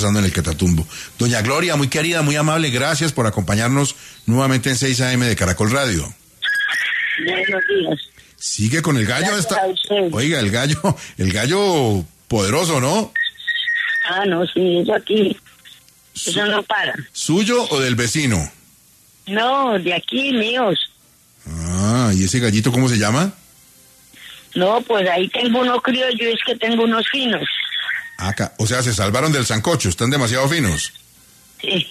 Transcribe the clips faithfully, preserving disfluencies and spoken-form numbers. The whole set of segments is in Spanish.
pasando en el Catatumbo. Doña Gloria, muy querida, muy amable, gracias por acompañarnos nuevamente en seis A M de Caracol Radio. Buenos días. Sigue con el gallo. Esta... Oiga, el gallo, el gallo poderoso, ¿no? Ah, no, sí, eso aquí, eso no para. ¿Suyo o del vecino? No, de aquí, míos. Ah, ¿y ese gallito cómo se llama? No, pues ahí tengo uno criollo, es que tengo unos finos. Acá, o sea, se salvaron del sancocho, están demasiado finos. Sí.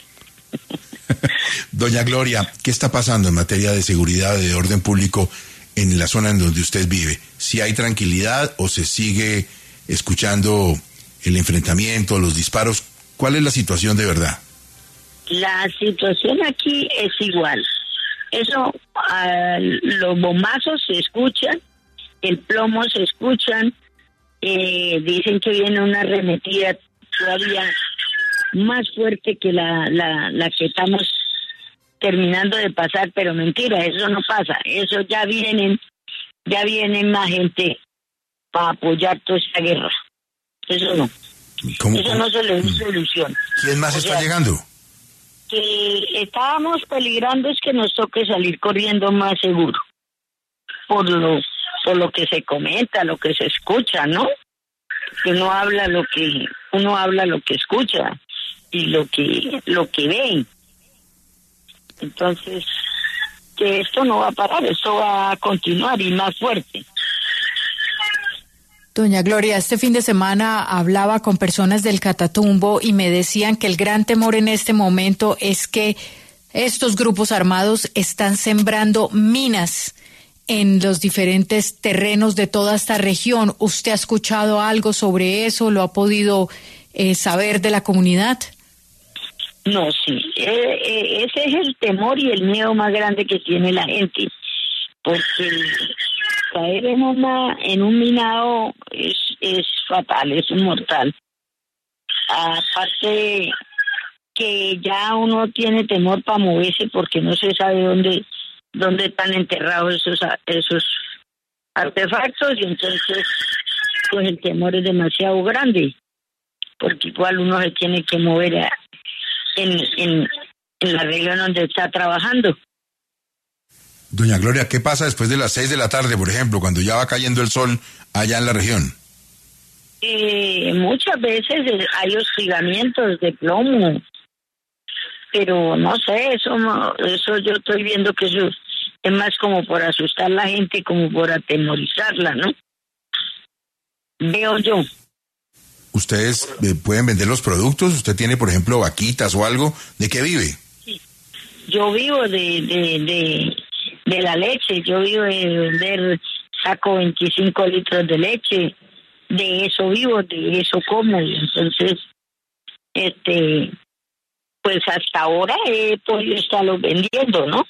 Doña Gloria, ¿qué está pasando en materia de seguridad, de orden público en la zona en donde usted vive? ¿Si hay tranquilidad o se sigue escuchando el enfrentamiento, los disparos? ¿Cuál es la situación de verdad? La situación aquí es igual. Eso, uh, los bombazos se escuchan, el plomo se escuchan, eh, dicen que viene una arremetida todavía más fuerte que la, la, la que estamos terminando de pasar, pero mentira, eso no pasa, eso ya vienen, ya vienen más gente para apoyar toda esta guerra. Eso no. ¿Cómo, eso cómo? no se le dio solución. ¿Quién más o está sea, llegando? Que estábamos peligrando es que nos toque salir corriendo más seguro. Por lo, por lo que se comenta, lo que se escucha, ¿no? Que uno habla lo que, uno habla lo que escucha y lo que, lo que ve. Entonces, que esto no va a parar, esto va a continuar y más fuerte. Doña Gloria, este fin de semana hablaba con personas del Catatumbo y me decían que el gran temor en este momento es que estos grupos armados están sembrando minas en los diferentes terrenos de toda esta región. ¿Usted ha escuchado algo sobre eso? ¿Lo ha podido eh, saber de la comunidad? No, sí, eh, eh, ese es el temor y el miedo más grande que tiene la gente, porque caer en una en un minado es es fatal, es mortal. Aparte que ya uno tiene temor para moverse porque no se sabe dónde dónde están enterrados esos esos artefactos, y entonces pues el temor es demasiado grande, porque igual uno se tiene que mover a, en, en en la región donde está trabajando. Doña Gloria, ¿qué pasa después de las seis de la tarde, por ejemplo, cuando ya va cayendo el sol allá en la región? Eh, muchas veces hay hostigamientos de plomo, pero no sé, eso no, eso yo estoy viendo que eso es más como por asustar a la gente, como por atemorizarla, ¿no? Veo yo. ¿Ustedes eh, pueden vender los productos? ¿Usted tiene, por ejemplo, vaquitas o algo? ¿De qué vive? Sí. Yo vivo de, de, de, de la leche, yo vivo de vender, saco veinticinco litros de leche, de eso vivo, de eso como, entonces, este, pues hasta ahora he podido estarlo vendiendo, ¿no?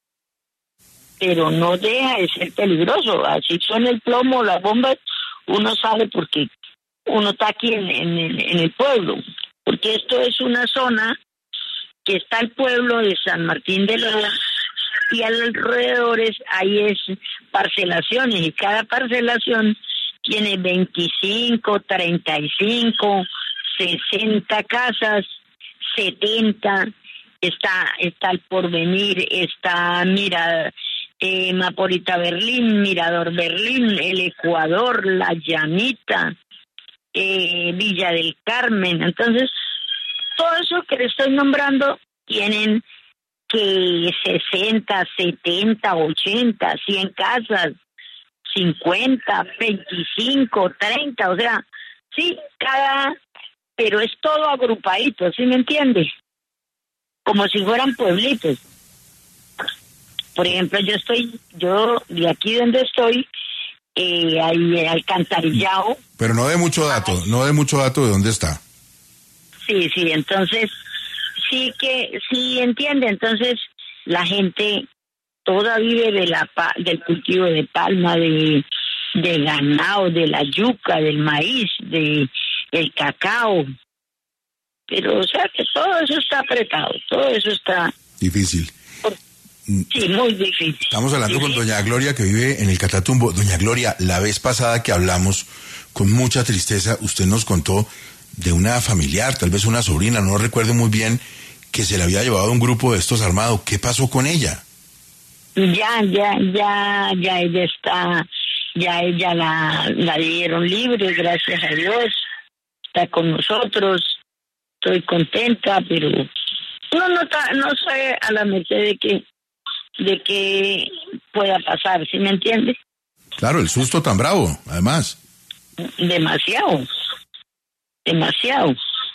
Pero no deja de ser peligroso, así son el plomo, las bombas, uno sabe porque uno está aquí en, en, en el pueblo, porque esto es una zona que está el pueblo de San Martín de Lora, y alrededores hay es parcelaciones, y cada parcelación tiene veinticinco, treinta y cinco, sesenta casas, setenta, está, está el Porvenir, está Mira, eh, Maporita Berlín, Mirador Berlín, el Ecuador, La Llanita, eh, Villa del Carmen. Entonces, todo eso que le estoy nombrando tienen que sesenta, setenta, ochenta, cien casas, cincuenta, veinticinco, treinta, o sea, sí, cada, pero es todo agrupadito, ¿sí me entiende? Como si fueran pueblitos. Por ejemplo, yo estoy, yo de aquí donde estoy, eh, hay alcantarillado. Pero no de mucho dato, no de mucho dato de dónde está. Sí, sí, entonces, sí que, sí entiende, entonces la gente toda vive de la del cultivo de palma, de, de ganado, de la yuca, del maíz, de el cacao. Pero, o sea, que todo eso está apretado, todo eso está... Difícil. Sí, muy difícil. Estamos hablando difícil. con doña Gloria, que vive en el Catatumbo. Doña Gloria, la vez pasada que hablamos, con mucha tristeza, usted nos contó de una familiar, tal vez una sobrina, no recuerdo muy bien, que se le había llevado un grupo de estos armados. ¿Qué pasó con ella? Ya, ya, ya, ya ella está, ya ella la, la dieron libre, gracias a Dios, está con nosotros, estoy contenta, pero no, no, no sé a la merced de que, de que pueda pasar, ¿sí me entiendes? Claro, el susto tan bravo, además. Demasiado, demasiado.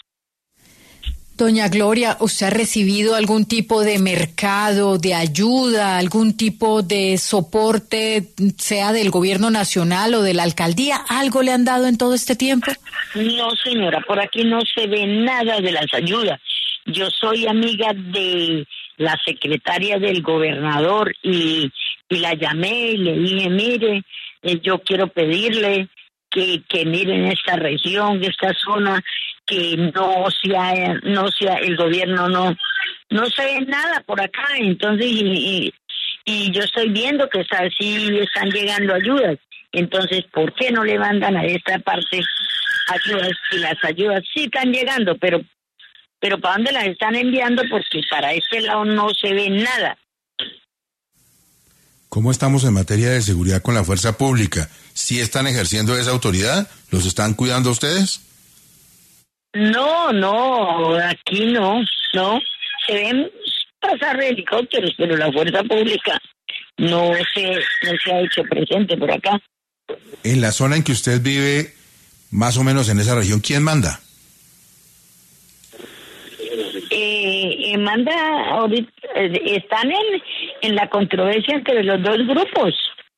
Doña Gloria, ¿usted ha recibido algún tipo de mercado, de ayuda, algún tipo de soporte, sea del gobierno nacional o de la alcaldía? ¿Algo le han dado en todo este tiempo? No, señora, por aquí no se ve nada de las ayudas. Yo soy amiga de la secretaria del gobernador y, y la llamé y le dije, mire, eh, yo quiero pedirle que, que miren esta región, esta zona, que no sea, no sea, el gobierno no, no se ve nada por acá, entonces, y, y, y yo estoy viendo que está, sí están llegando ayudas, entonces, ¿por qué no le mandan a esta parte ayudas? Y las ayudas sí están llegando, pero, pero ¿para dónde las están enviando? Porque para este lado no se ve nada. ¿Cómo estamos en materia de seguridad con la fuerza pública? ¿Sí están ejerciendo esa autoridad? ¿Los están cuidando a ustedes? No, no, aquí no, no. Se ven pasar helicópteros, pero la fuerza pública no se, no se ha hecho presente por acá. En la zona en que usted vive, más o menos en esa región, ¿quién manda? Eh, eh, manda, ahorita, eh, están en, en la controversia entre los dos grupos.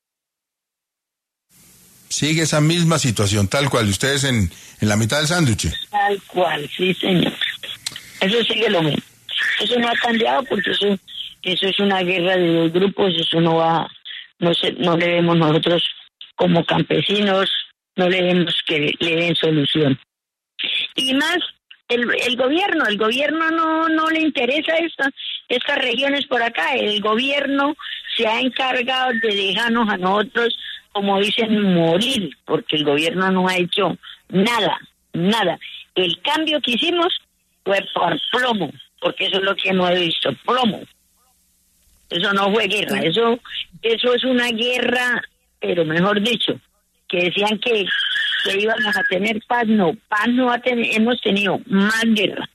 Sigue esa misma situación, tal cual, ustedes en, en la mitad del sándwich. Tal cual, sí, señor. Eso sigue lo mismo. Eso no ha cambiado porque eso, eso es una guerra de dos grupos, eso no va, no se, no le vemos nosotros como campesinos, no le vemos que le den solución. Y más, el, el gobierno, el gobierno no, no le interesa esta, estas regiones por acá, el gobierno se ha encargado de dejarnos a nosotros, como dicen, morir, porque el gobierno no ha hecho nada, nada. El cambio que hicimos fue por plomo, porque eso es lo que no he visto, plomo. Eso no fue guerra, eso eso es una guerra, pero mejor dicho, que decían que, que íbamos a tener paz, no, paz no ha ten, hemos tenido más guerra.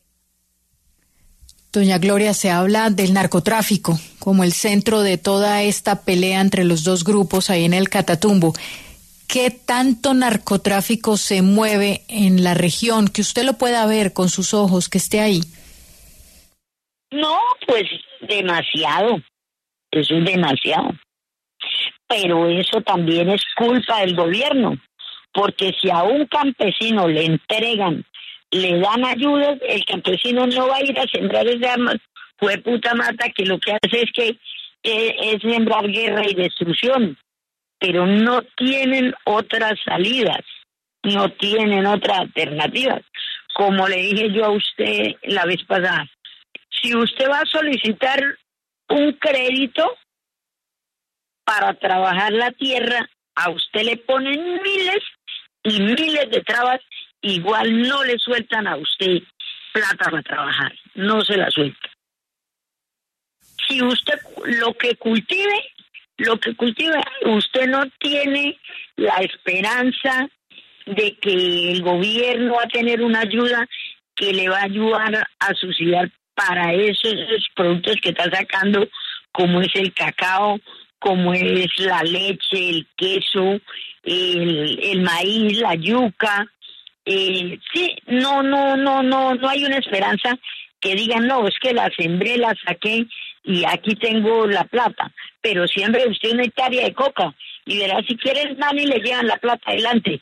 Doña Gloria, se habla del narcotráfico como el centro de toda esta pelea entre los dos grupos ahí en el Catatumbo. ¿Qué tanto narcotráfico se mueve en la región? Que usted lo pueda ver con sus ojos, que esté ahí. No, pues demasiado. Eso es demasiado. Pero eso también es culpa del gobierno. Porque si a un campesino le entregan, le dan ayudas, el campesino no va a ir a sembrar esa fue puta mata que lo que hace es que eh, es sembrar guerra y destrucción. Pero no tienen otras salidas, no tienen otras alternativas. Como le dije yo a usted la vez pasada, si usted va a solicitar un crédito para trabajar la tierra, a usted le ponen miles y miles de trabas, igual no le sueltan a usted plata para trabajar, no se la suelta. Si usted lo que cultive, lo que cultiva, usted no tiene la esperanza de que el gobierno va a tener una ayuda que le va a ayudar a subsidiar para esos, esos productos que está sacando, como es el cacao, como es la leche, el queso, el, el maíz, la yuca. Eh, sí, no, no, no, no, no hay una esperanza que digan, no, es que la sembré, la saqué y aquí tengo la plata. Pero siempre usted una hectárea de coca y verá, si quieres, van y le llevan la plata adelante.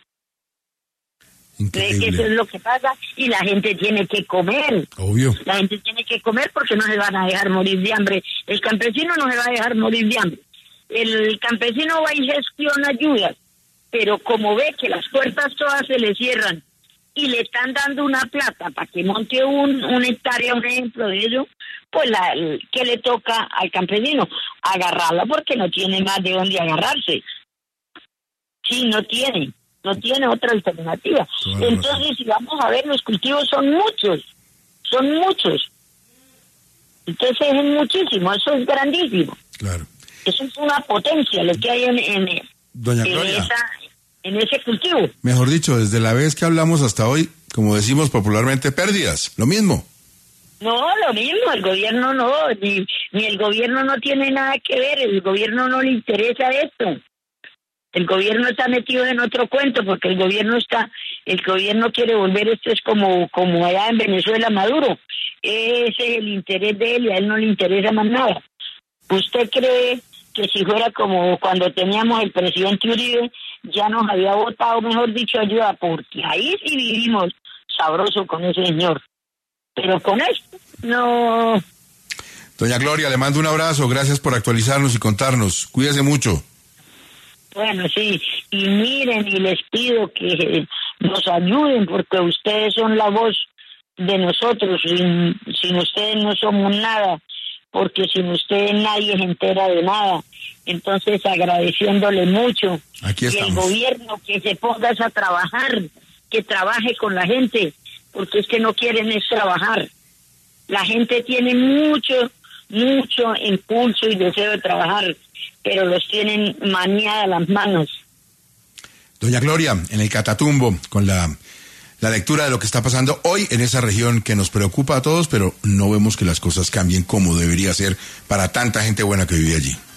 Increíble. Eso es lo que pasa y la gente tiene que comer. Obvio. La gente tiene que comer porque no se van a dejar morir de hambre. El campesino no se va a dejar morir de hambre. El campesino va y gestiona ayudas, pero como ve que las puertas todas se le cierran y le están dando una plata para que monte un, un hectárea, un ejemplo de ello, pues la, ¿qué le toca al campesino? Agarrarla porque no tiene más de dónde agarrarse. Sí, no tiene. no tiene otra alternativa. Entonces, si vamos a ver, los cultivos son muchos, son muchos. Entonces es muchísimo, eso es grandísimo. Claro. Eso es una potencia lo que hay en, en, Doña en, Gloria, esa, en ese cultivo. Mejor dicho, desde la vez que hablamos hasta hoy, como decimos popularmente, pérdidas, lo mismo. No, lo mismo, el gobierno no, ni, ni el gobierno no tiene nada que ver, el gobierno no le interesa esto. El gobierno está metido en otro cuento porque el gobierno está, el gobierno quiere volver, esto es como, como allá en Venezuela Maduro. Ese es el interés de él y a él no le interesa más nada. ¿Usted cree que si fuera como cuando teníamos el presidente Uribe, ya nos había votado, mejor dicho, ayuda? Porque ahí sí vivimos sabroso con ese señor. Pero con esto, no. Doña Gloria, le mando un abrazo, gracias por actualizarnos y contarnos. Cuídese mucho. Bueno, sí, y miren, y les pido que nos ayuden, porque ustedes son la voz de nosotros, sin, sin ustedes no somos nada, porque sin ustedes nadie se entera de nada. Entonces, agradeciéndole mucho. Aquí estamos. Y el gobierno que se ponga a trabajar, que trabaje con la gente, porque es que no quieren es trabajar. La gente tiene mucho, mucho impulso y deseo de trabajar, pero los tienen maniadas las manos. Doña Gloria, en el Catatumbo, con la, la lectura de lo que está pasando hoy en esa región que nos preocupa a todos, pero no vemos que las cosas cambien como debería ser para tanta gente buena que vive allí.